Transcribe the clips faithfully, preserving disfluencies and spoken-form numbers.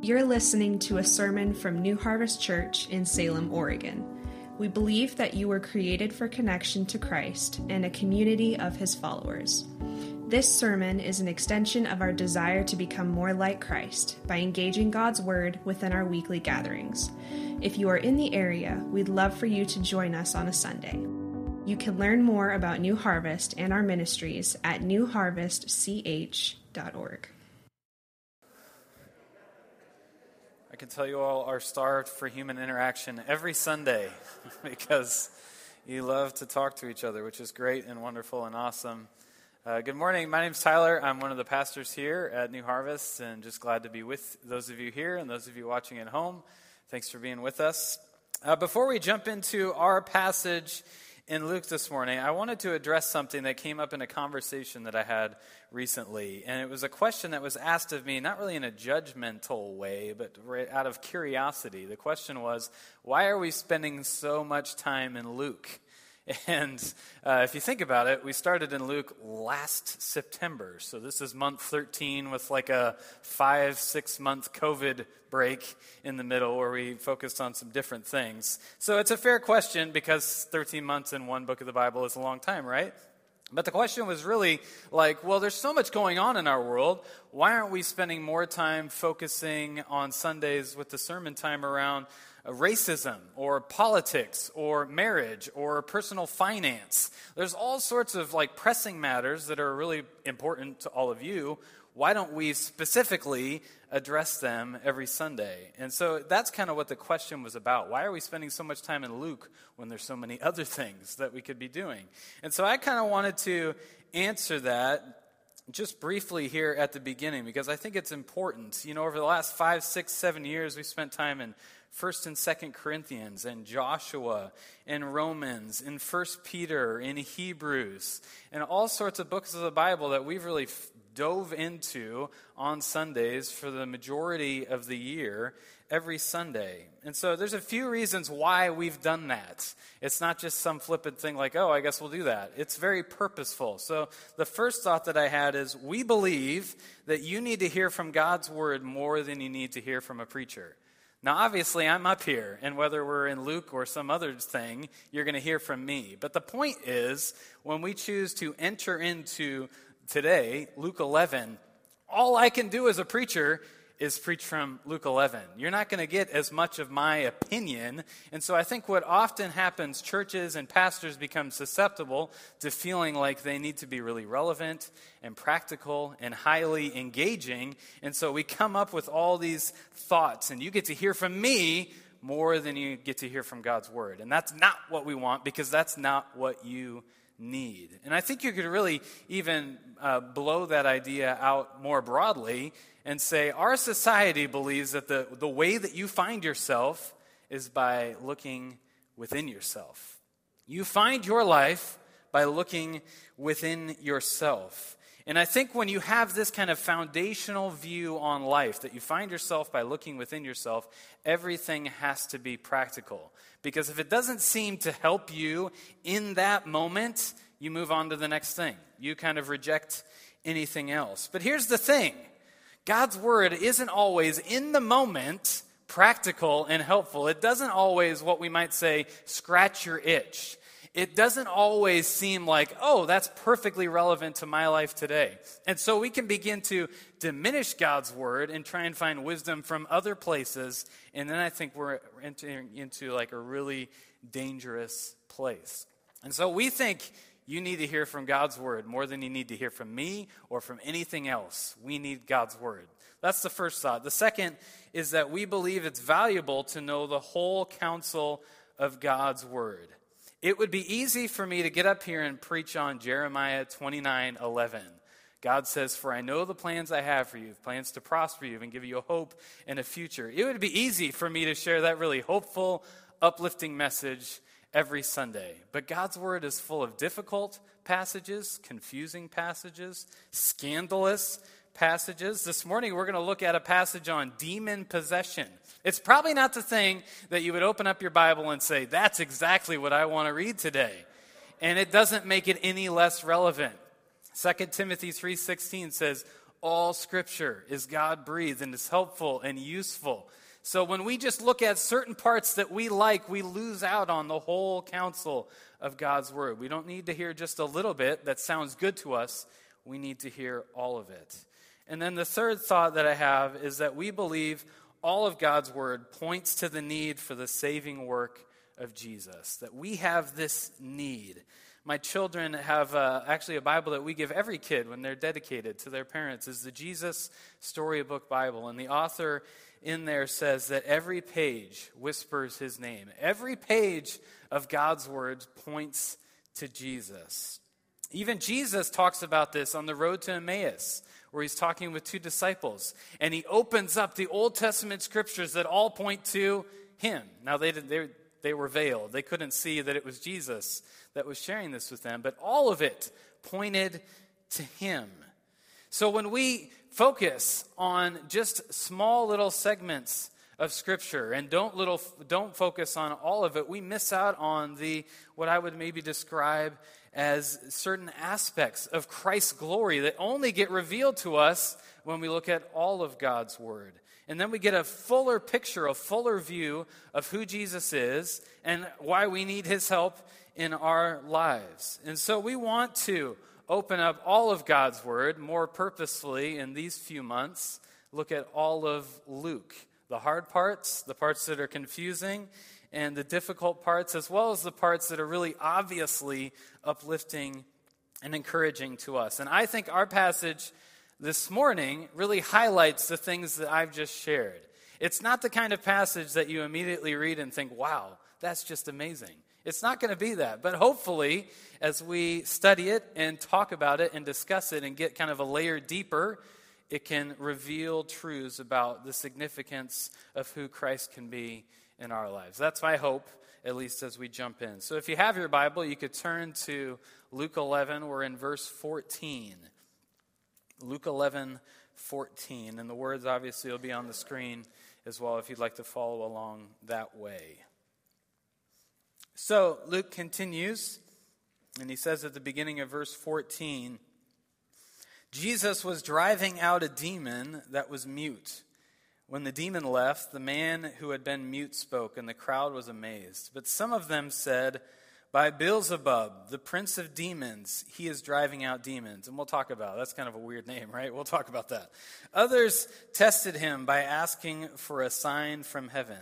You're listening to a sermon from New Harvest Church in Salem, Oregon. We believe that you were created for connection to Christ and a community of His followers. This sermon is an extension of our desire to become more like Christ by engaging God's Word within our weekly gatherings. If you are in the area, we'd love for you to join us on a Sunday. You can learn more about New Harvest and our ministries at new harvest c h dot org. I can tell you all are starved for human interaction every Sunday because you love to talk to each other, which is great and wonderful and awesome. Uh, good morning. My name's Tyler. I'm one of the pastors here at New Harvest, and just glad to be with those of you here and those of you watching at home. Thanks for being with us. Uh, before we jump into our passage in Luke this morning, I wanted to address something that came up in a conversation that I had recently. And it was a question that was asked of me, not really in a judgmental way, but out of curiosity. The question was, why are we spending so much time in Luke? And uh, if you think about it, we started in Luke last September. So this is month thirteen with like a five, six month COVID break in the middle where we focused on some different things. So it's a fair question because thirteen months in one book of the Bible is a long time, right? But the question was really like, well, there's so much going on in our world. Why aren't we spending more time focusing on Sundays with the sermon time around racism or politics or marriage or personal finance? There's all sorts of like pressing matters that are really important to all of you. Why don't we specifically address them every Sunday? And so that's kind of what the question was about. Why are we spending so much time in Luke when there's so many other things that we could be doing? And so I kind of wanted to answer that just briefly here at the beginning because I think it's important. You know, over the last five, six, seven years, we spent time in First and Second Corinthians, and Joshua, and Romans, and First Peter, and Hebrews, and all sorts of books of the Bible that we've really f- dove into on Sundays for the majority of the year, every Sunday. And so there's a few reasons why we've done that. It's not just some flippant thing like, oh, I guess we'll do that. It's very purposeful. So the first thought that I had is we believe that you need to hear from God's Word more than you need to hear from a preacher. Now, obviously, I'm up here, and whether we're in Luke or some other thing, you're going to hear from me. But the point is, when we choose to enter into today, Luke eleven, all I can do as a preacher is preach from Luke eleven. You're not going to get as much of my opinion. And so I think what often happens, churches and pastors become susceptible to feeling like they need to be really relevant and practical and highly engaging. And so we come up with all these thoughts, and you get to hear from me more than you get to hear from God's Word. And that's not what we want, because that's not what you need. And I think you could really even uh, blow that idea out more broadly and say our society believes that the, the way that you find yourself is by looking within yourself. You find your life by looking within yourself. And I think when you have this kind of foundational view on life, that you find yourself by looking within yourself, everything has to be practical. Because if it doesn't seem to help you in that moment, you move on to the next thing. You kind of reject anything else. But here's the thing. God's Word isn't always in the moment practical and helpful. It doesn't always, what we might say, scratch your itch. It doesn't always seem like, oh, that's perfectly relevant to my life today. And so we can begin to diminish God's Word and try and find wisdom from other places. And then I think we're entering into like a really dangerous place. And so we think you need to hear from God's Word more than you need to hear from me or from anything else. We need God's Word. That's the first thought. The second is that we believe it's valuable to know the whole counsel of God's Word. It would be easy for me to get up here and preach on Jeremiah twenty-nine eleven. God says, for I know the plans I have for you, plans to prosper you and give you a hope and a future. It would be easy for me to share that really hopeful, uplifting message every Sunday. But God's Word is full of difficult passages, confusing passages, scandalous passages. This morning we're going to look at a passage on demon possession. It's probably not the thing that you would open up your Bible and say, that's exactly what I want to read today. And it doesn't make it any less relevant. Second Timothy three sixteen says, all Scripture is God-breathed and is helpful and useful. So when we just look at certain parts that we like, we lose out on the whole counsel of God's Word. We don't need to hear just a little bit that sounds good to us. We need to hear all of it. And then the third thought that I have is that we believe all of God's Word points to the need for the saving work of Jesus, that we have this need. My children have uh, actually a Bible that we give every kid when they're dedicated to their parents, is the Jesus Storybook Bible. And the author in there says that every page whispers his name. Every page of God's Word points to Jesus. Even Jesus talks about this on the road to Emmaus, where he's talking with two disciples. And he opens up the Old Testament scriptures that all point to him. Now, they did, they They were veiled. They couldn't see that it was Jesus that was sharing this with them. But all of it pointed to him. So when we focus on just small little segments of Scripture and don't little don't focus on all of it, we miss out on the what I would maybe describe as certain aspects of Christ's glory that only get revealed to us when we look at all of God's Word. And then we get a fuller picture, a fuller view of who Jesus is and why we need his help in our lives. And so we want to open up all of God's Word more purposefully in these few months. Look at all of Luke, the hard parts, the parts that are confusing, and the difficult parts, as well as the parts that are really obviously uplifting and encouraging to us. And I think our passage this morning really highlights the things that I've just shared. It's not the kind of passage that you immediately read and think, wow, that's just amazing. It's not going to be that. But hopefully, as we study it and talk about it and discuss it and get kind of a layer deeper, it can reveal truths about the significance of who Christ can be in our lives. That's my hope, at least as we jump in. So if you have your Bible, you could turn to Luke eleven. We're in verse fourteen. Luke eleven, fourteen. And the words obviously will be on the screen as well if you'd like to follow along that way. So Luke continues, and he says at the beginning of verse fourteen, Jesus was driving out a demon that was mute. When the demon left, the man who had been mute spoke, and the crowd was amazed. But some of them said, by Beelzebub, the prince of demons, he is driving out demons. And we'll talk about it. That's kind of a weird name, right? We'll talk about that. Others tested him by asking for a sign from heaven.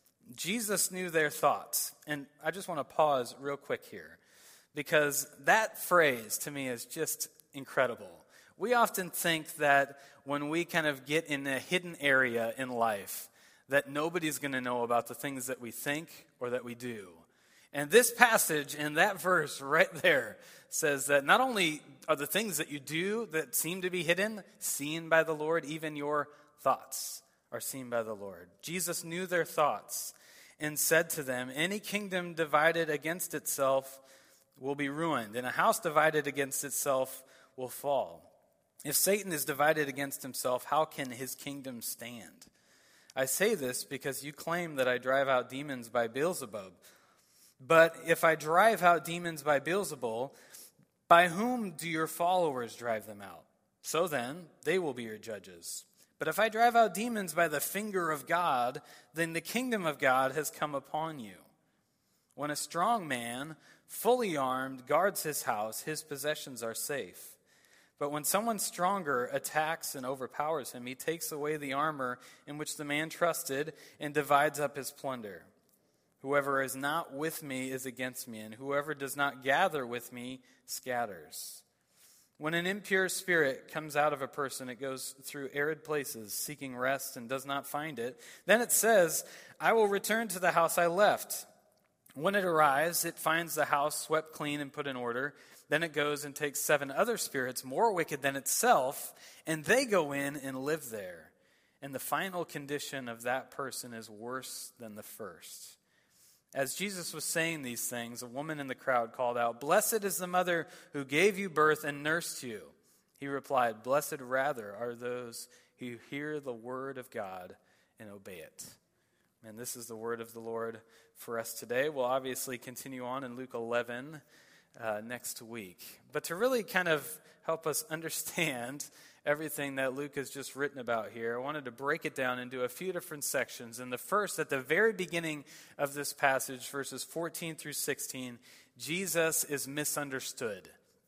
Jesus knew their thoughts. And I just want to pause real quick here, because that phrase to me is just incredible. We often think that when we kind of get in a hidden area in life, that nobody's going to know about the things that we think or that we do. And this passage in that verse right there says that not only are the things that you do that seem to be hidden seen by the Lord, even your thoughts are seen by the Lord. Jesus knew their thoughts and said to them, any kingdom divided against itself will be ruined, and a house divided against itself will fall. If Satan is divided against himself, how can his kingdom stand? I say this because you claim that I drive out demons by Beelzebub. But if I drive out demons by Beelzebul, by whom do your followers drive them out? So then, they will be your judges. But if I drive out demons by the finger of God, then the kingdom of God has come upon you. When a strong man, fully armed, guards his house, his possessions are safe. But when someone stronger attacks and overpowers him, he takes away the armor in which the man trusted and divides up his plunder. Whoever is not with me is against me, and whoever does not gather with me scatters. When an impure spirit comes out of a person, it goes through arid places, seeking rest, and does not find it. Then it says, I will return to the house I left. When it arrives, it finds the house swept clean and put in order. Then it goes and takes seven other spirits more wicked than itself, and they go in and live there. And the final condition of that person is worse than the first. As Jesus was saying these things, a woman in the crowd called out, blessed is the mother who gave you birth and nursed you. He replied, blessed rather are those who hear the word of God and obey it. And this is the word of the Lord for us today. We'll obviously continue on in Luke eleven uh, next week. But to really kind of help us understand everything that Luke has just written about here, I wanted to break it down into a few different sections. And the first, at the very beginning of this passage, verses fourteen through sixteen, Jesus is misunderstood.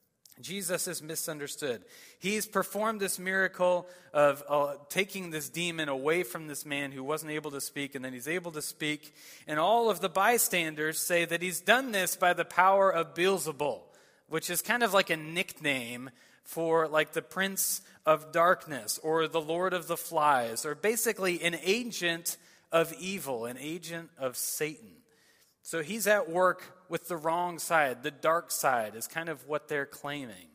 Jesus is misunderstood. He's performed this miracle of uh, taking this demon away from this man who wasn't able to speak, and then he's able to speak. And all of the bystanders say that he's done this by the power of Beelzebul, which is kind of like a nickname for like the prince of darkness or the lord of the flies, or basically an agent of evil, an agent of Satan. So he's at work with the wrong side. The dark side is kind of what they're claiming.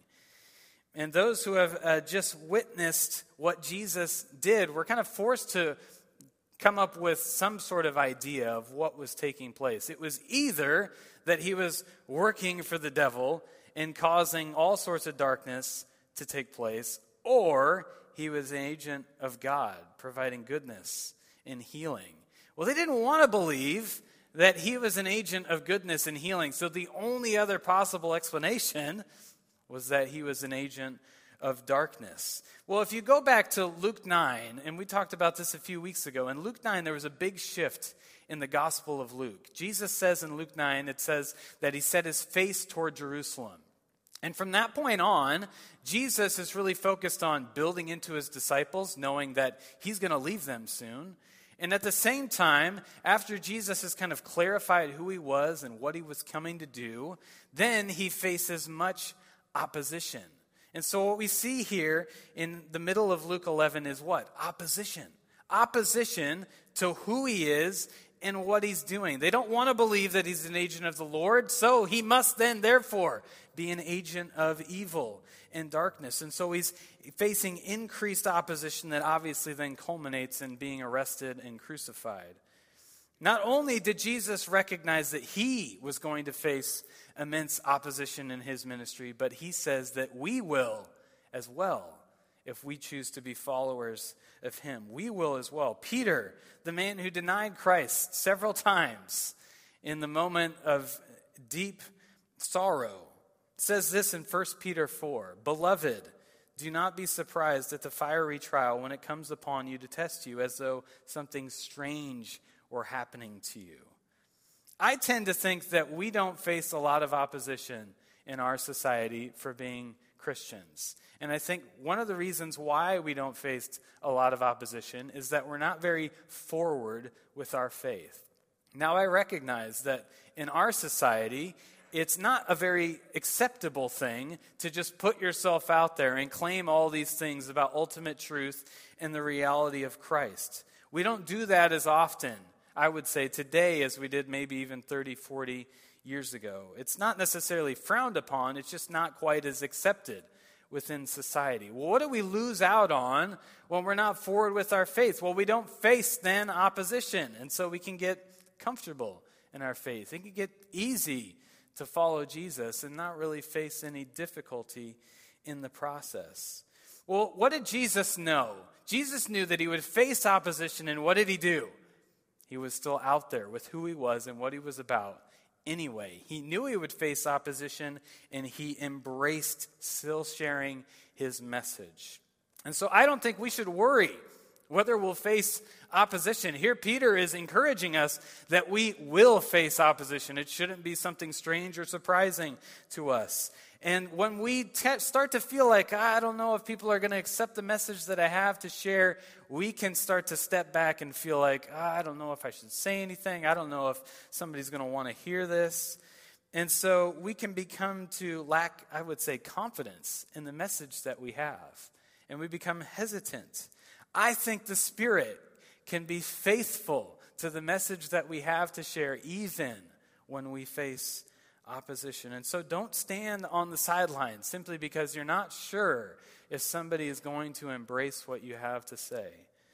And those who have uh, just witnessed what Jesus did were kind of forced to come up with some sort of idea of what was taking place. It was either that he was working for the devil and causing all sorts of darkness to take place, or he was an agent of God, providing goodness and healing. Well, they didn't want to believe that he was an agent of goodness and healing. So the only other possible explanation was that he was an agent of darkness. Well, if you go back to Luke nine, and we talked about this a few weeks ago, in Luke nine there was a big shift in the Gospel of Luke. Jesus says in Luke nine, it says that he set his face toward Jerusalem. And from that point on, Jesus is really focused on building into his disciples, knowing that he's going to leave them soon. And at the same time, after Jesus has kind of clarified who he was and what he was coming to do, then he faces much opposition. And so what we see here in the middle of Luke eleven is what? Opposition. Opposition to who he is and what he's doing. They don't want to believe that he's an agent of the Lord, so he must then, therefore, be an agent of evil and darkness. And so he's facing increased opposition that obviously then culminates in being arrested and crucified. Not only did Jesus recognize that he was going to face immense opposition in his ministry, but he says that we will as well if we choose to be followers of him. We will as well. Peter, the man who denied Christ several times in the moment of deep sorrow, says this in First Peter four, "Beloved, do not be surprised at the fiery trial when it comes upon you to test you as though something strange were happening to you." I tend to think that we don't face a lot of opposition in our society for being Christians. And I think one of the reasons why we don't face a lot of opposition is that we're not very forward with our faith. Now, I recognize that in our society, it's not a very acceptable thing to just put yourself out there and claim all these things about ultimate truth and the reality of Christ. We don't do that as often, I would say, today as we did maybe even thirty, forty years ago. It's not necessarily frowned upon, it's just not quite as accepted within society. Well, what do we lose out on when we're not forward with our faith? Well, we don't face then opposition, and so we can get comfortable in our faith. It can get easy to follow Jesus and not really face any difficulty in the process. Well, what did Jesus know? Jesus knew that he would face opposition, and what did he do? He was still out there with who he was and what he was about anyway. He knew he would face opposition, and he embraced still sharing his message. And so I don't think we should worry whether we'll face opposition. Here Peter is encouraging us that we will face opposition. It shouldn't be something strange or surprising to us. And when we te- start to feel like, I don't know if people are going to accept the message that I have to share, we can start to step back and feel like, I don't know if I should say anything. I don't know if somebody's going to want to hear this. And so we can become to lack, I would say, confidence in the message that we have. And we become hesitant. I think the Spirit can be faithful to the message that we have to share, even when we face opposition. And so don't stand on the sidelines simply because you're not sure if somebody is going to embrace what you have to say.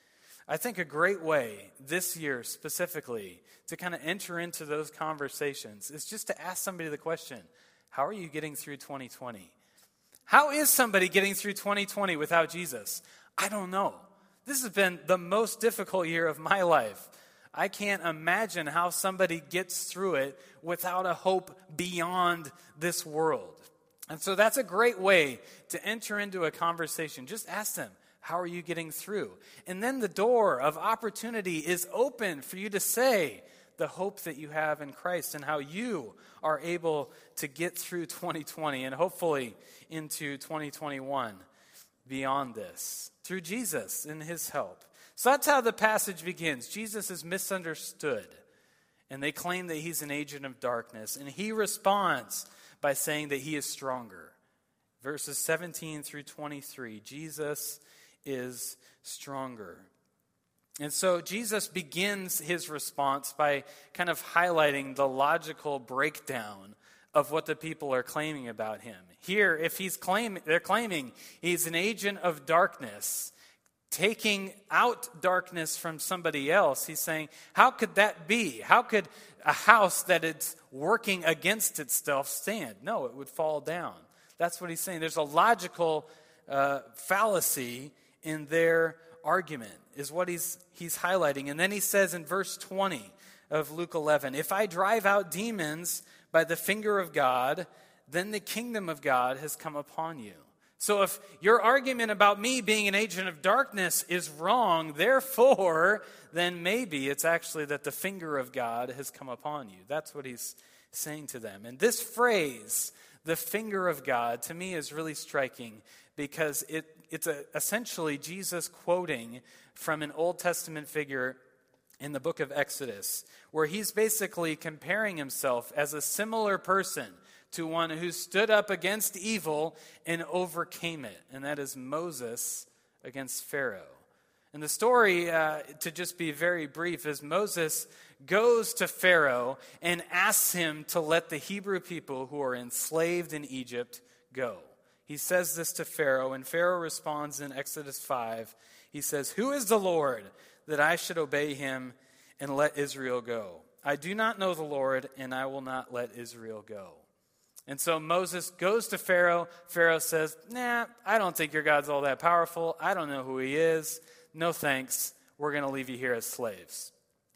I think a great way this year specifically to kind of enter into those conversations is just to ask somebody the question, how are you getting through twenty twenty? How is somebody getting through twenty twenty without Jesus? I don't know. This has been the most difficult year of my life. I can't imagine how somebody gets through it without a hope beyond this world. And so that's a great way to enter into a conversation. Just ask them, how are you getting through? And then the door of opportunity is open for you to say the hope that you have in Christ and how you are able to get through twenty twenty and hopefully into twenty twenty-one beyond this through Jesus and his help. So that's how the passage begins. Jesus is misunderstood, and they claim that he's an agent of darkness, and he responds by saying that he is stronger. Verses seventeen through twenty-three, Jesus is stronger. And so Jesus begins his response by kind of highlighting the logical breakdown of what the people are claiming about him. Here, if he's claim, they're claiming he's an agent of darkness, taking out darkness from somebody else, he's saying, how could that be? How could a house that is working against itself stand? No, it would fall down. That's what he's saying. There's a logical uh, fallacy in their argument, is what he's he's highlighting. And then he says in verse twenty of Luke eleven, if I drive out demons by the finger of God, then the kingdom of God has come upon you. So if your argument about me being an agent of darkness is wrong, therefore, then maybe it's actually that the finger of God has come upon you. That's what he's saying to them. And this phrase, the finger of God, to me is really striking because it it's a, essentially Jesus quoting from an Old Testament figure in the book of Exodus, where he's basically comparing himself as a similar person to one who stood up against evil and overcame it. And that is Moses against Pharaoh. And the story, uh, to just be very brief, is Moses goes to Pharaoh and asks him to let the Hebrew people who are enslaved in Egypt go. He says this to Pharaoh, and Pharaoh responds in Exodus five. He says, who is the Lord that I should obey him and let Israel go? I do not know the Lord, and I will not let Israel go. And so Moses goes to Pharaoh. Pharaoh says, nah, I don't think your God's all that powerful. I don't know who he is. No thanks. We're going to leave you here as slaves.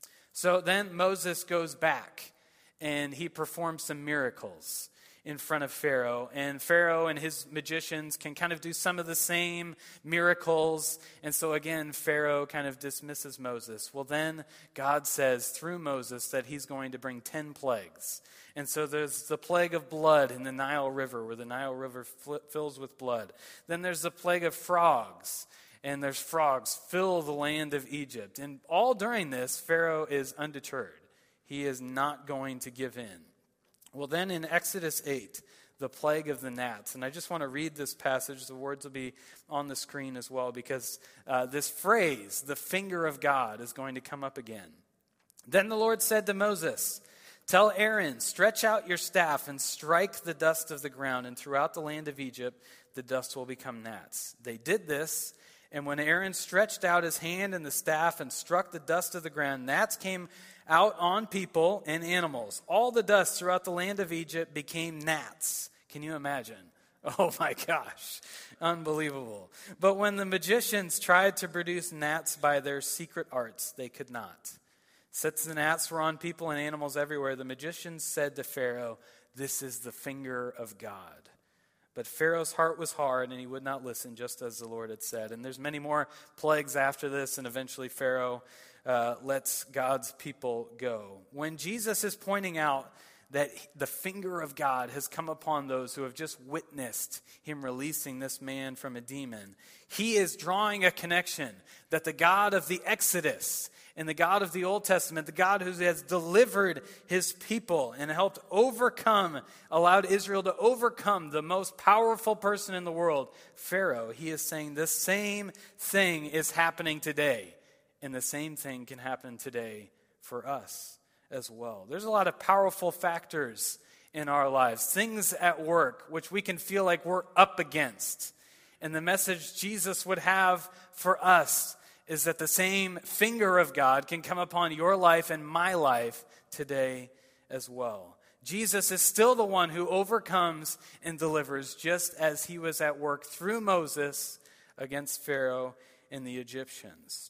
So then Moses goes back, and he performs some miracles in front of Pharaoh. And Pharaoh and his magicians can kind of do some of the same miracles. And so again, Pharaoh kind of dismisses Moses. Well, then God says through Moses that he's going to bring ten plagues. And so there's the plague of blood in the Nile River, where the Nile River fl- fills with blood. Then there's the plague of frogs. And there's frogs fill the land of Egypt. And all during this, Pharaoh is undeterred. He is not going to give in. Well, then in Exodus eight, the plague of the gnats. And I just want to read this passage. The words will be on the screen as well, because uh, this phrase, the finger of God, is going to come up again. Then the Lord said to Moses, tell Aaron, stretch out your staff and strike the dust of the ground, and throughout the land of Egypt, the dust will become gnats. They did this, and when Aaron stretched out his hand and the staff and struck the dust of the ground, gnats came out on people and animals. All the dust throughout the land of Egypt became gnats. Can you imagine? Oh my gosh, unbelievable. But when the magicians tried to produce gnats by their secret arts, they could not. Since the gnats were on people and animals everywhere, the magicians said to Pharaoh, this is the finger of God. But Pharaoh's heart was hard, and he would not listen, just as the Lord had said. And there's many more plagues after this, and eventually Pharaoh uh, lets God's people go. When Jesus is pointing out that the finger of God has come upon those who have just witnessed him releasing this man from a demon, he is drawing a connection that the God of the Exodus and the God of the Old Testament, the God who has delivered his people and helped overcome, allowed Israel to overcome the most powerful person in the world, Pharaoh, he is saying the same thing is happening today. And the same thing can happen today for us as well. There's a lot of powerful factors in our lives, things at work which we can feel like we're up against. And the message Jesus would have for us is that the same finger of God can come upon your life and my life today as well. Jesus is still the one who overcomes and delivers, just as he was at work through Moses against Pharaoh and the Egyptians.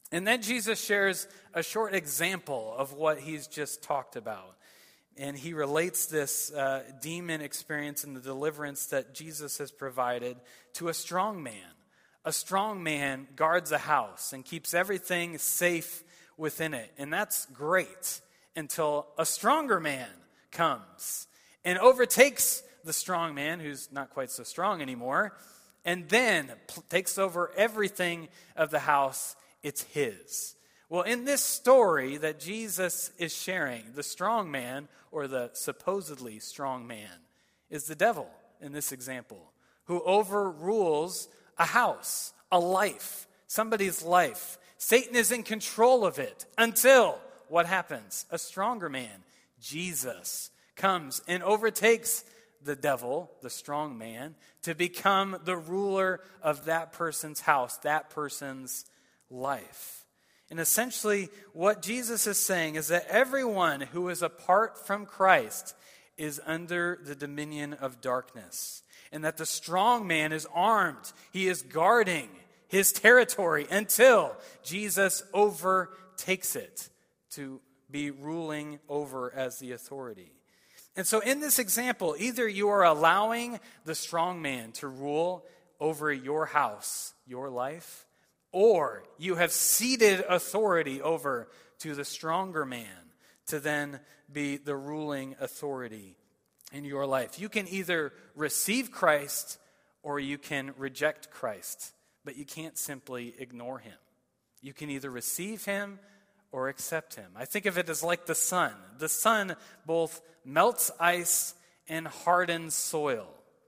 And then Jesus shares a short example of what he's just talked about. And he relates this uh, demon experience and the deliverance that Jesus has provided to a strong man. A strong man guards a house and keeps everything safe within it. And that's great until a stronger man comes and overtakes the strong man, who's not quite so strong anymore, and then pl- takes over everything of the house. It's his. Well, in this story that Jesus is sharing, the strong man, or the supposedly strong man, is the devil in this example, who overrules a house, a life, somebody's life. Satan is in control of it until what happens? A stronger man, Jesus, comes and overtakes the devil, the strong man, to become the ruler of that person's house, that person's life. And essentially, what Jesus is saying is that everyone who is apart from Christ is under the dominion of darkness, and that the strong man is armed. He is guarding his territory until Jesus overtakes it to be ruling over as the authority. And so in this example, either you are allowing the strong man to rule over your house, your life, or you have ceded authority over to the stronger man to then be the ruling authority in your life. You can either receive Christ or you can reject Christ, but you can't simply ignore him. You can either receive him or accept him. I think of it as like the sun. The sun both melts ice and hardens soil.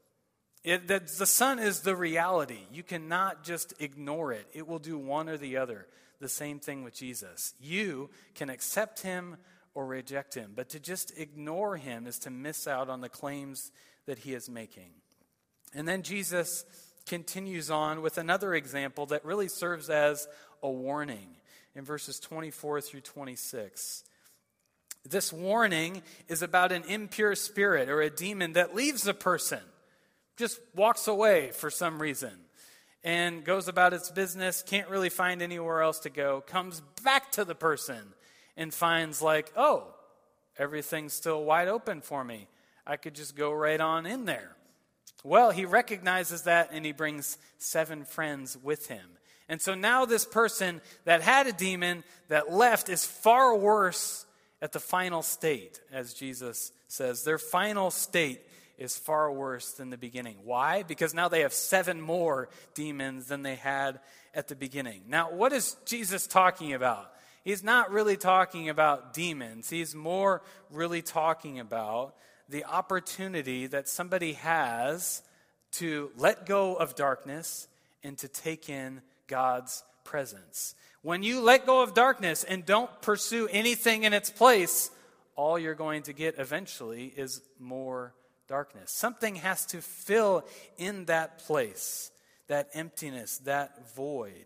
It, the, the sun is the reality. You cannot just ignore it. It will do one or the other. The same thing with Jesus. You can accept him or reject him. But to just ignore him is to miss out on the claims that he is making. And then Jesus continues on with another example that really serves as a warning in verses twenty-four through twenty-six. This warning is about an impure spirit or a demon that leaves a person, just walks away for some reason, and goes about its business, can't really find anywhere else to go, comes back to the person and finds like, oh, everything's still wide open for me. I could just go right on in there. Well, he recognizes that and he brings seven friends with him. And so now this person that had a demon that left is far worse at the final state, as Jesus says. Their final state is far worse than the beginning. Why? Because now they have seven more demons than they had at the beginning. Now, what is Jesus talking about? He's not really talking about demons. He's more really talking about the opportunity that somebody has to let go of darkness and to take in God's presence. When you let go of darkness and don't pursue anything in its place, all you're going to get eventually is more darkness. Something has to fill in that place, that emptiness, that void.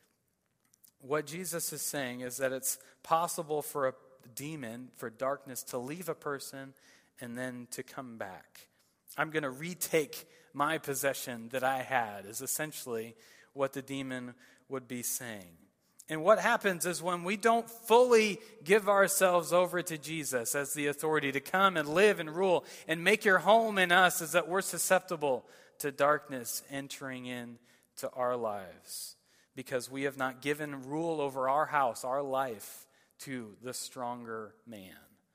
What Jesus is saying is that it's possible for a demon, for darkness to leave a person and then to come back. I'm going to retake my possession that I had, is essentially what the demon would be saying. And what happens is when we don't fully give ourselves over to Jesus as the authority to come and live and rule and make your home in us, is that we're susceptible to darkness entering into our lives because we have not given rule over our house, our life, to the stronger man.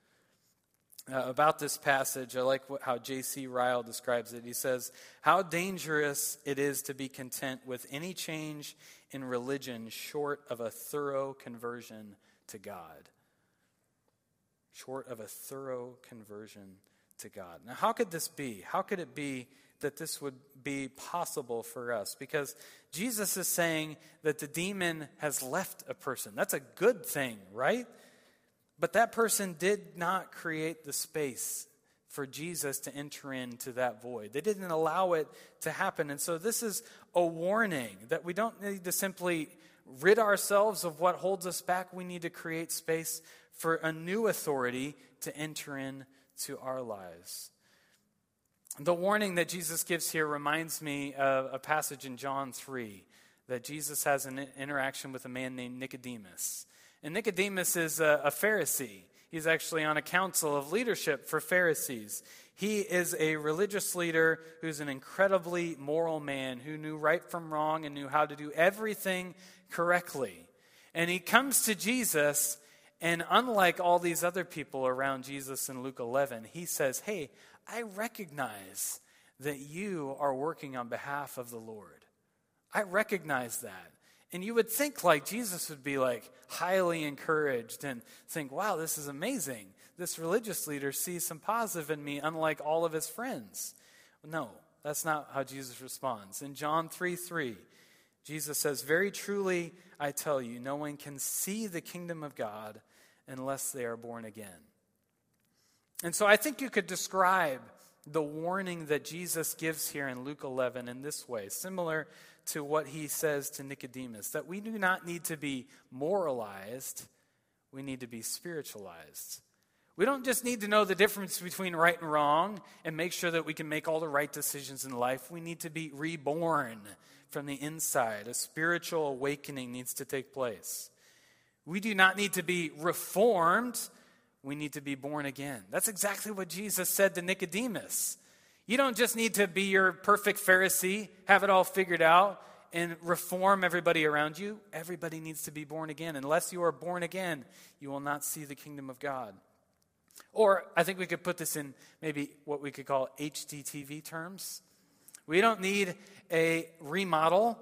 Uh, about this passage, I like what, how J C Ryle describes it. He says, how dangerous it is to be content with any change in religion short of a thorough conversion to God. Short of a thorough conversion to God. Now, how could this be? How could it be that this would be possible for us? Because Jesus is saying that the demon has left a person. That's a good thing, right? But that person did not create the space for Jesus to enter into that void. They didn't allow it to happen. And so this is a warning that we don't need to simply rid ourselves of what holds us back. We need to create space for a new authority to enter into our lives. The warning that Jesus gives here reminds me of a passage in John three that Jesus has an interaction with a man named Nicodemus. And Nicodemus is a, a Pharisee. He's actually on a council of leadership for Pharisees. He is a religious leader who's an incredibly moral man who knew right from wrong and knew how to do everything correctly. And he comes to Jesus, and unlike all these other people around Jesus in Luke eleven, he says, hey, I recognize that you are working on behalf of the Lord. I recognize that. And you would think like Jesus would be like highly encouraged and think, wow, this is amazing. This religious leader sees some positive in me, unlike all of his friends. No, that's not how Jesus responds. In John three three, Jesus says, very truly, I tell you, no one can see the kingdom of God unless they are born again. And so I think you could describe the warning that Jesus gives here in Luke eleven in this way, similar to what he says to Nicodemus, that we do not need to be moralized, we need to be spiritualized. We don't just need to know the difference between right and wrong and make sure that we can make all the right decisions in life. We need to be reborn from the inside. A spiritual awakening needs to take place. We do not need to be reformed. We need to be born again. That's exactly what Jesus said to Nicodemus. You don't just need to be your perfect Pharisee, have it all figured out, and reform everybody around you. Everybody needs to be born again. Unless you are born again, you will not see the kingdom of God. Or I think we could put this in maybe what we could call H D T V terms. We don't need a remodel.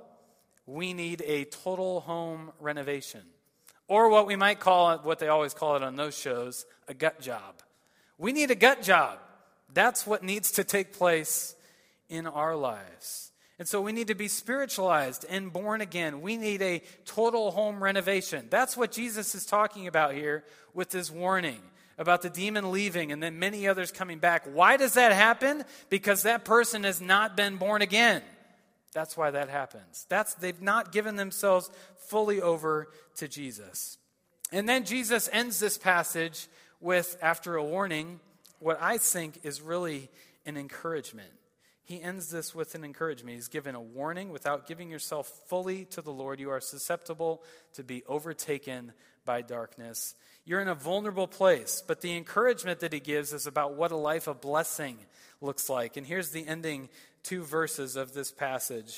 We need a total home renovation. Or what we might call it, what they always call it on those shows, a gut job. We need a gut job. That's what needs to take place in our lives. And so we need to be spiritualized and born again. We need a total home renovation. That's what Jesus is talking about here with this warning about the demon leaving and then many others coming back. Why does that happen? Because that person has not been born again. That's why that happens. That's they've not given themselves fully over to Jesus. And then Jesus ends this passage with, after a warning, what I think is really an encouragement. He ends this with an encouragement. He's given a warning. Without giving yourself fully to the Lord, you are susceptible to be overtaken by darkness. You're in a vulnerable place, but the encouragement that he gives is about what a life of blessing looks like. And here's the ending two verses of this passage.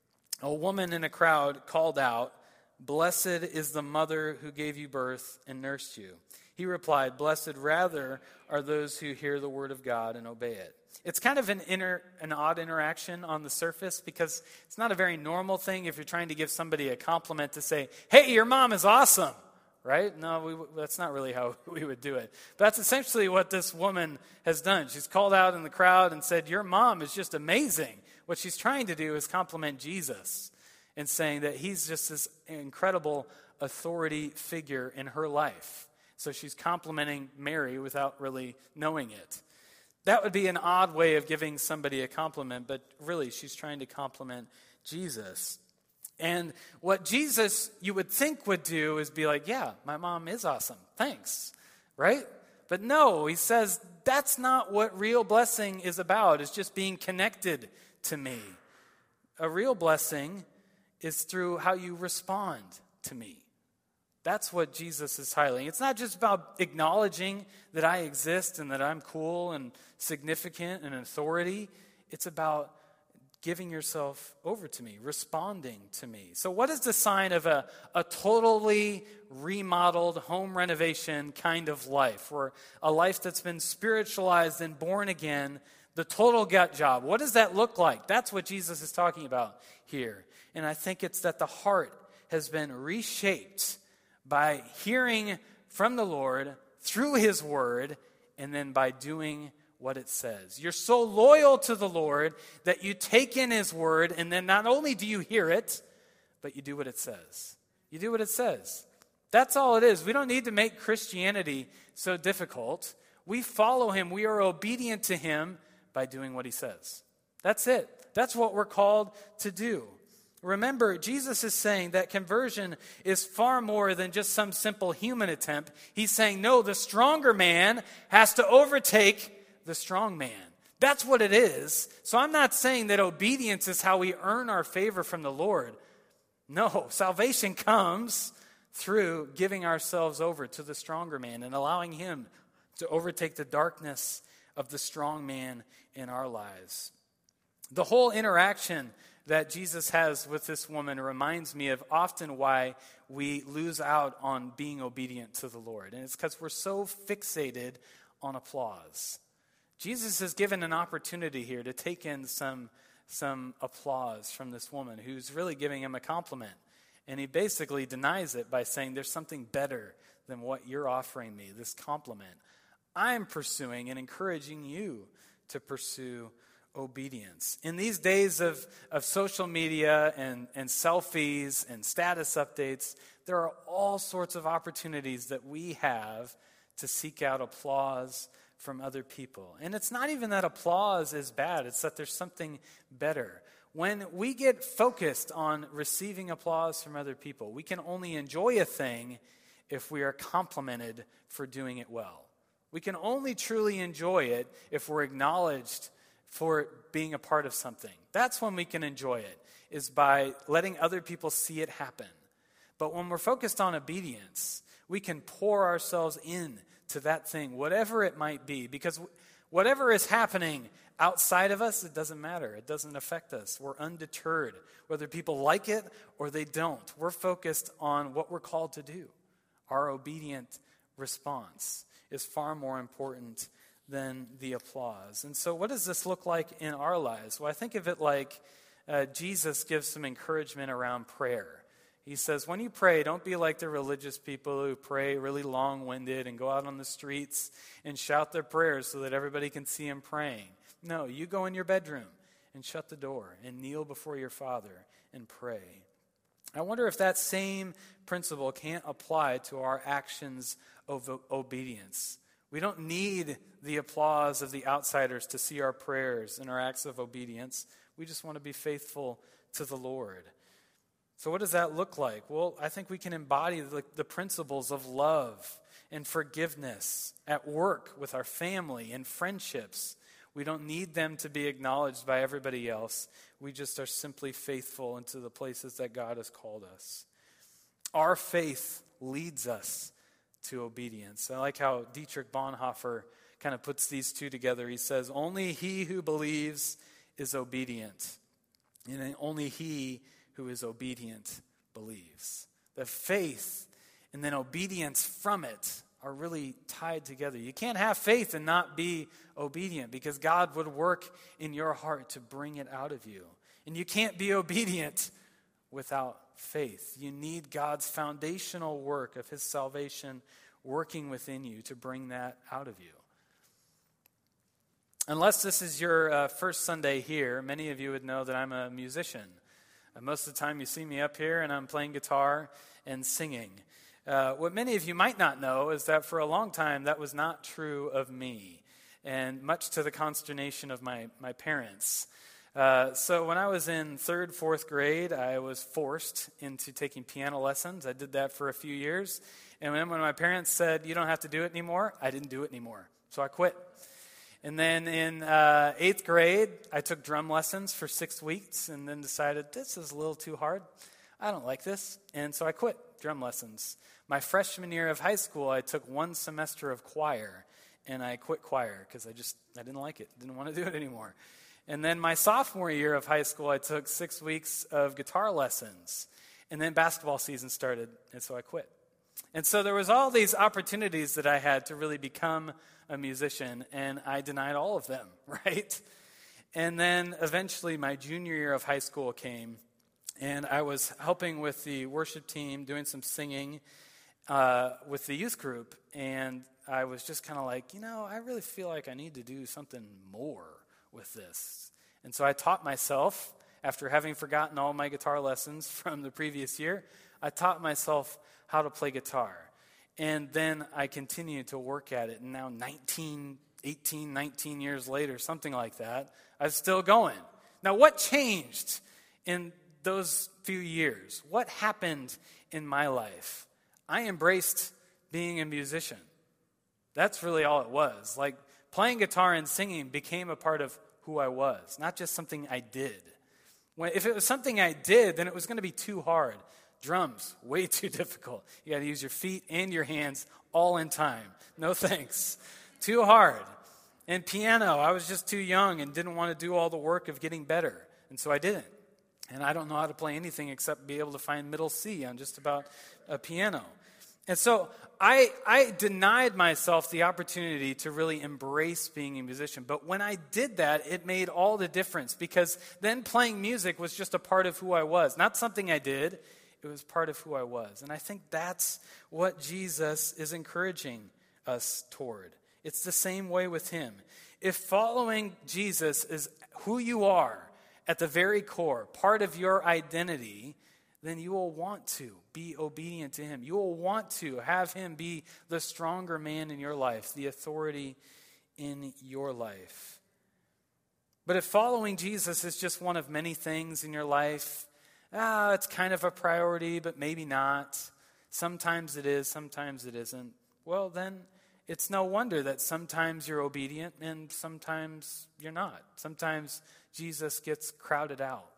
A woman in a crowd called out, "Blessed is the mother who gave you birth and nursed you." He replied, "Blessed rather are those who hear the word of God and obey it." It's kind of an inner, an odd interaction on the surface because it's not a very normal thing if you're trying to give somebody a compliment to say, "Hey, your mom is awesome," right? No, we, that's not really how we would do it. But that's essentially what this woman has done. She's called out in the crowd and said, "Your mom is just amazing." What she's trying to do is compliment Jesus and saying that he's just this incredible authority figure in her life. So she's complimenting Mary without really knowing it. That would be an odd way of giving somebody a compliment, but really she's trying to compliment Jesus. And what Jesus, you would think, would do is be like, "Yeah, my mom is awesome. Thanks." Right? But no, he says that's not what real blessing is about. It's just being connected to me. A real blessing is through how you respond to me. That's what Jesus is highlighting. It's not just about acknowledging that I exist and that I'm cool and significant and authority. It's about giving yourself over to me, responding to me. So what is the sign of a, a totally remodeled home renovation kind of life, or a life that's been spiritualized and born again, the total gut job? What does that look like? That's what Jesus is talking about here. And I think it's that the heart has been reshaped by hearing from the Lord through his word, and then by doing what it says. You're so loyal to the Lord that you take in his word, and then not only do you hear it, but you do what it says. You do what it says. That's all it is. We don't need to make Christianity so difficult. We follow him. We are obedient to him by doing what he says. That's it. That's what we're called to do. Remember, Jesus is saying that conversion is far more than just some simple human attempt. He's saying, no, the stronger man has to overtake the strong man. That's what it is. So I'm not saying that obedience is how we earn our favor from the Lord. No, salvation comes through giving ourselves over to the stronger man and allowing him to overtake the darkness of the strong man in our lives. The whole interaction that Jesus has with this woman reminds me of often why we lose out on being obedient to the Lord. And it's because we're so fixated on applause. Jesus is given an opportunity here to take in some, some applause from this woman who's really giving him a compliment. And he basically denies it by saying, there's something better than what you're offering me, this compliment. I'm pursuing and encouraging you to pursue obedience. In these days of, of social media and, and selfies and status updates, there are all sorts of opportunities that we have to seek out applause from other people. And it's not even that applause is bad, it's that there's something better. When we get focused on receiving applause from other people, we can only enjoy a thing if we are complimented for doing it well. We can only truly enjoy it if we're acknowledged for being a part of something. That's when we can enjoy it, is by letting other people see it happen. But when we're focused on obedience, we can pour ourselves in to that thing, whatever it might be, because whatever is happening outside of us, it doesn't matter. It doesn't affect us. We're undeterred, whether people like it or they don't. We're focused on what we're called to do. Our obedient response is far more important than the applause. And so what does this look like in our lives? Well, I think of it like uh, Jesus gives some encouragement around prayer. He says, when you pray, don't be like the religious people who pray really long-winded and go out on the streets and shout their prayers so that everybody can see them praying. No, you go in your bedroom and shut the door and kneel before your Father and pray. I wonder if that same principle can't apply to our actions of obedience. We don't need the applause of the outsiders to see our prayers and our acts of obedience. We just want to be faithful to the Lord. So what does that look like? Well, I think we can embody the, the principles of love and forgiveness at work with our family and friendships. We don't need them to be acknowledged by everybody else. We just are simply faithful into the places that God has called us. Our faith leads us to obedience. I like how Dietrich Bonhoeffer kind of puts these two together. He says, only he who believes is obedient, and only he who is obedient believes. The faith and then obedience from it are really tied together. You can't have faith and not be obedient, because God would work in your heart to bring it out of you. And you can't be obedient without faith. You need God's foundational work of his salvation working within you to bring that out of you. Unless this is your uh, first Sunday here, many of you would know that I'm a musician. Uh, most of the time you see me up here and I'm playing guitar and singing. Uh, what many of you might not know is that for a long time that was not true of me, and much to the consternation of my, my parents. Uh, so when I was in third, fourth grade, I was forced into taking piano lessons. I did that for a few years. And then when my parents said, you don't have to do it anymore, I didn't do it anymore. So I quit. And then in uh, eighth grade, I took drum lessons for six weeks and then decided, this is a little too hard. I don't like this. And so I quit drum lessons. My freshman year of high school, I took one semester of choir, and I quit choir because I just, I didn't like it. Didn't want to do it anymore. And then my sophomore year of high school, I took six weeks of guitar lessons. And then basketball season started, and so I quit. And so there was all these opportunities that I had to really become a musician, and I denied all of them, right? And then eventually my junior year of high school came, and I was helping with the worship team, doing some singing uh, with the youth group, and I was just kind of like, you know, I really feel like I need to do something more with this. And so I taught myself, after having forgotten all my guitar lessons from the previous year, I taught myself how to play guitar. And then I continued to work at it. And now nineteen, eighteen, nineteen years later, something like that, I'm still going. Now, what changed in those few years? What happened in my life? I embraced being a musician. That's really all it was. Like, playing guitar and singing became a part of who I was, not just something I did. When, if it was something I did, then it was going to be too hard. Drums, way too difficult. You got to use your feet and your hands all in time. No thanks. Too hard. And piano, I was just too young and didn't want to do all the work of getting better. And so I didn't. And I don't know how to play anything except be able to find middle C on just about a piano. And so I I denied myself the opportunity to really embrace being a musician. But when I did that, it made all the difference, because then playing music was just a part of who I was. Not something I did. It was part of who I was. And I think that's what Jesus is encouraging us toward. It's the same way with him. If following Jesus is who you are at the very core, part of your identity, then you will want to be obedient to him. You will want to have him be the stronger man in your life, the authority in your life. But if following Jesus is just one of many things in your life, ah, it's kind of a priority, but maybe not. Sometimes it is, sometimes it isn't. Well, then it's no wonder that sometimes you're obedient and sometimes you're not. Sometimes Jesus gets crowded out.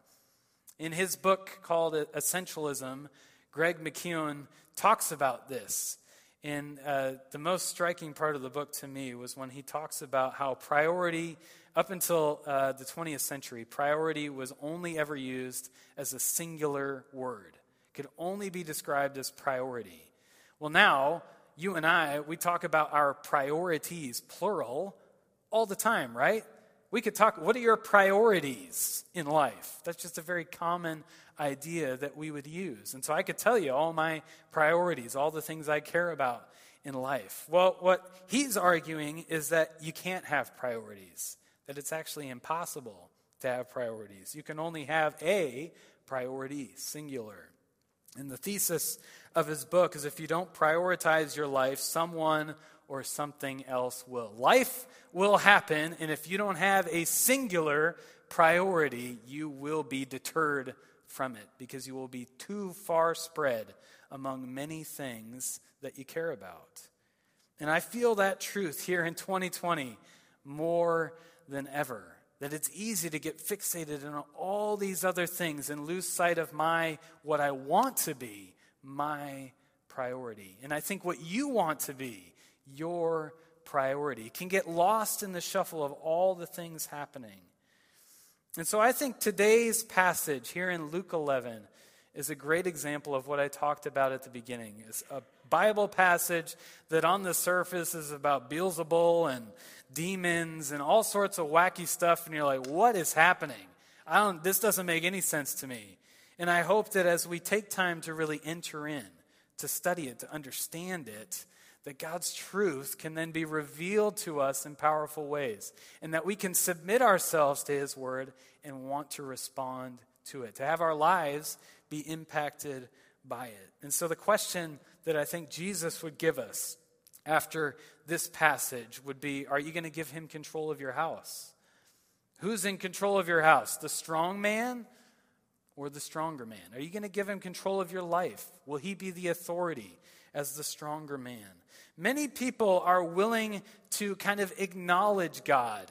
In his book called Essentialism, Greg McKeown talks about this. And uh, the most striking part of the book to me was when he talks about how priority, up until uh, the twentieth century, priority was only ever used as a singular word. It could only be described as priority. Well, now, you and I, we talk about our priorities, plural, all the time, right? We could talk, what are your priorities in life? That's just a very common idea that we would use. And so I could tell you all my priorities, all the things I care about in life. Well, what he's arguing is that you can't have priorities, that it's actually impossible to have priorities. You can only have a priority, singular. And the thesis of his book is if you don't prioritize your life, someone or something else will. Life will happen, and if you don't have a singular priority, you will be deterred from it because you will be too far spread among many things that you care about. And I feel that truth here in twenty twenty more than ever, that it's easy to get fixated on all these other things and lose sight of my, what I want to be, my priority. And I think what you want to be, your priority, can get lost in the shuffle of all the things happening. And so I think today's passage here in Luke eleven is a great example of what I talked about at the beginning. It's a Bible passage that on the surface is about Beelzebul and demons and all sorts of wacky stuff, and you're like, what is happening? I don't. This doesn't make any sense to me. And I hope that as we take time to really enter in, to study it, to understand it, that God's truth can then be revealed to us in powerful ways, and that we can submit ourselves to his word and want to respond to it, to have our lives be impacted by it. And so the question that I think Jesus would give us after this passage would be, are you going to give him control of your house? Who's in control of your house? The strong man or the stronger man? Are you going to give him control of your life? Will he be the authority as the stronger man? Many people are willing to kind of acknowledge God,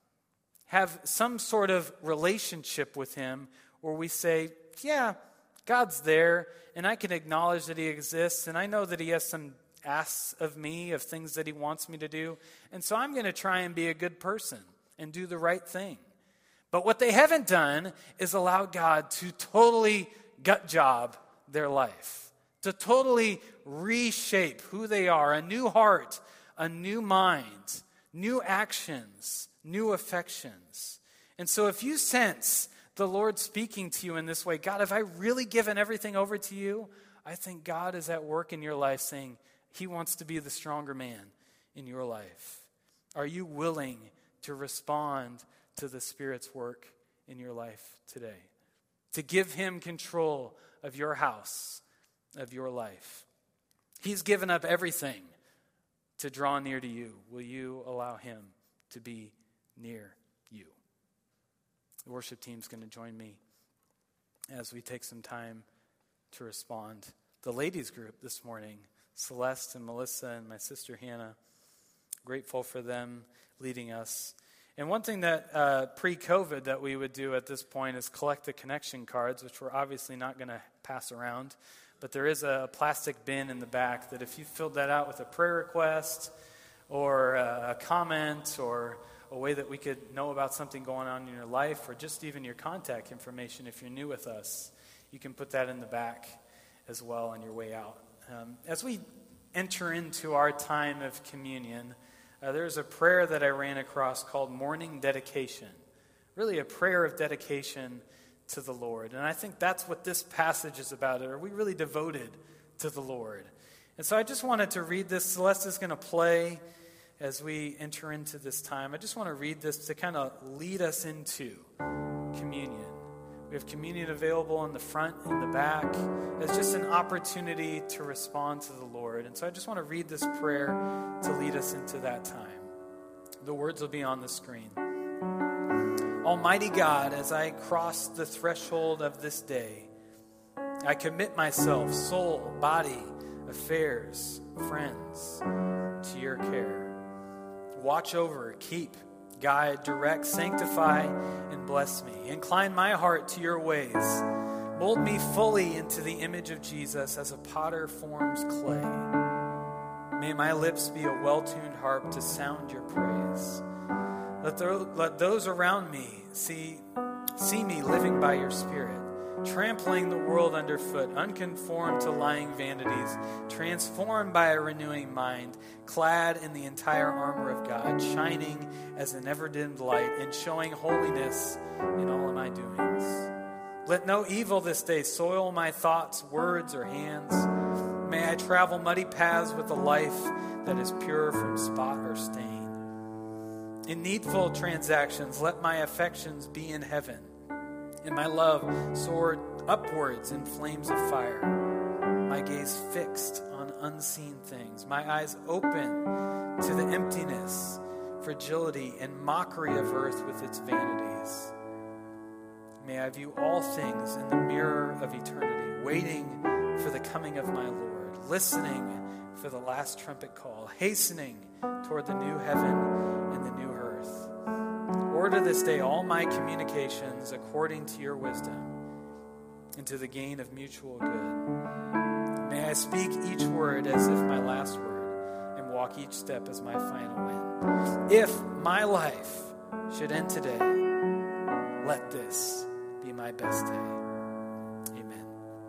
have some sort of relationship with him where we say, yeah, God's there, and I can acknowledge that he exists, and I know that he has some asks of me of things that he wants me to do, and so I'm going to try and be a good person and do the right thing. But what they haven't done is allow God to totally gut job their life, to totally reshape who they are, a new heart, a new mind, new actions, new affections. And so if you sense the Lord speaking to you in this way, God, have I really given everything over to you? I think God is at work in your life saying he wants to be the stronger man in your life. Are you willing to respond to the Spirit's work in your life today? To give him control of your house, of your life. He's given up everything to draw near to you. Will you allow him to be near you? The worship team's going to join me as we take some time to respond. The ladies group this morning, Celeste and Melissa and my sister Hannah, grateful for them leading us. And one thing that uh, pre-COVID that we would do at this point is collect the connection cards, which we're obviously not going to pass around. But there is a plastic bin in the back that if you filled that out with a prayer request or a comment or a way that we could know about something going on in your life or just even your contact information if you're new with us, you can put that in the back as well on your way out. Um, as we enter into our time of communion, uh, there's a prayer that I ran across called Morning Dedication. Really a prayer of dedication to the Lord. And I think that's what this passage is about. Are we really devoted to the Lord? And so I just wanted to read this. Celeste is going to play as we enter into this time. I just want to read this to kind of lead us into communion. We have communion available in the front and the back. It's just an opportunity to respond to the Lord. And so I just want to read this prayer to lead us into that time. The words will be on the screen. Almighty God, as I cross the threshold of this day, I commit myself, soul, body, affairs, friends, to your care. Watch over, keep, guide, direct, sanctify, and bless me. Incline my heart to your ways. Mold me fully into the image of Jesus as a potter forms clay. May my lips be a well-tuned harp to sound your praise. Let, the, let those around me see, see me living by your Spirit, trampling the world underfoot, unconformed to lying vanities, transformed by a renewing mind, clad in the entire armor of God, shining as a never-dimmed light, and showing holiness in all of my doings. Let no evil this day soil my thoughts, words, or hands. May I travel muddy paths with a life that is pure from spot or stain. In needful transactions, let my affections be in heaven, and my love soar upwards in flames of fire. My gaze fixed on unseen things, my eyes open to the emptiness, fragility, and mockery of earth with its vanities. May I view all things in the mirror of eternity, waiting for the coming of my Lord, listening for the last trumpet call, hastening toward the new heaven and the new earth. Order this day all my communications according to your wisdom and to the gain of mutual good. May I speak each word as if my last word and walk each step as my final win. If my life should end today, let this be my best day. Amen.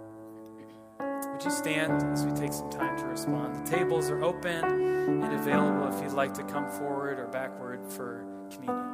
Would you stand as we take some time to respond? The tables are open and available if you'd like to come forward or backward for communion.